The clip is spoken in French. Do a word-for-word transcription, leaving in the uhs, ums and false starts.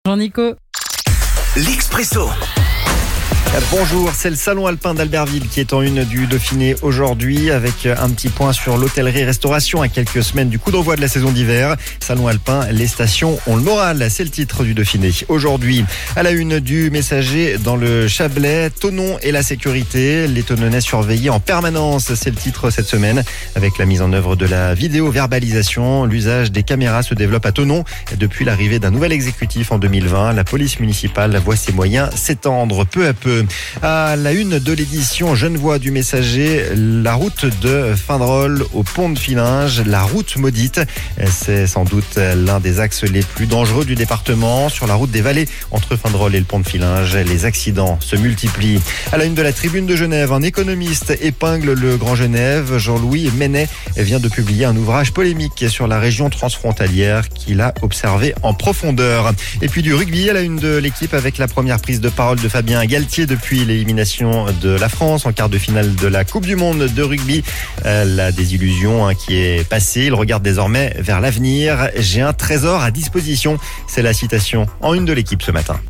Bonjour Nico. L'Expresso. Bonjour, c'est le salon alpin d'Albertville qui est en une du Dauphiné aujourd'hui avec un petit point sur l'hôtellerie-restauration à quelques semaines du coup d'envoi de la saison d'hiver. Salon alpin, les stations ont le moral, c'est le titre du Dauphiné. Aujourd'hui, à la une du Messager dans le Chablais, Thonon et la sécurité, les Thononnais surveillés en permanence, c'est le titre cette semaine. Avec la mise en œuvre de la vidéo-verbalisation, l'usage des caméras se développe à Thonon. Depuis l'arrivée d'un nouvel exécutif en deux mille vingt, la police municipale voit ses moyens s'étendre peu à peu. À la une de l'édition Genevois du Messager, la route de Findrol au pont de Filinge, la route maudite. C'est sans doute l'un des axes les plus dangereux du département. Sur la route des Vallées, entre Findrol et le pont de Filinge, les accidents se multiplient. À la une de la Tribune de Genève, un économiste épingle le Grand Genève. Jean-Louis Menet vient de publier un ouvrage polémique sur la région transfrontalière qu'il a observé en profondeur. Et puis du rugby à la une de l'équipe avec la première prise de parole de Fabien Galtier depuis l'élimination de la France en quart de finale de la Coupe du Monde de rugby. Euh, la désillusion hein, qui est passée. Il regarde désormais vers l'avenir. J'ai un trésor à disposition. C'est la citation en une de l'équipe ce matin.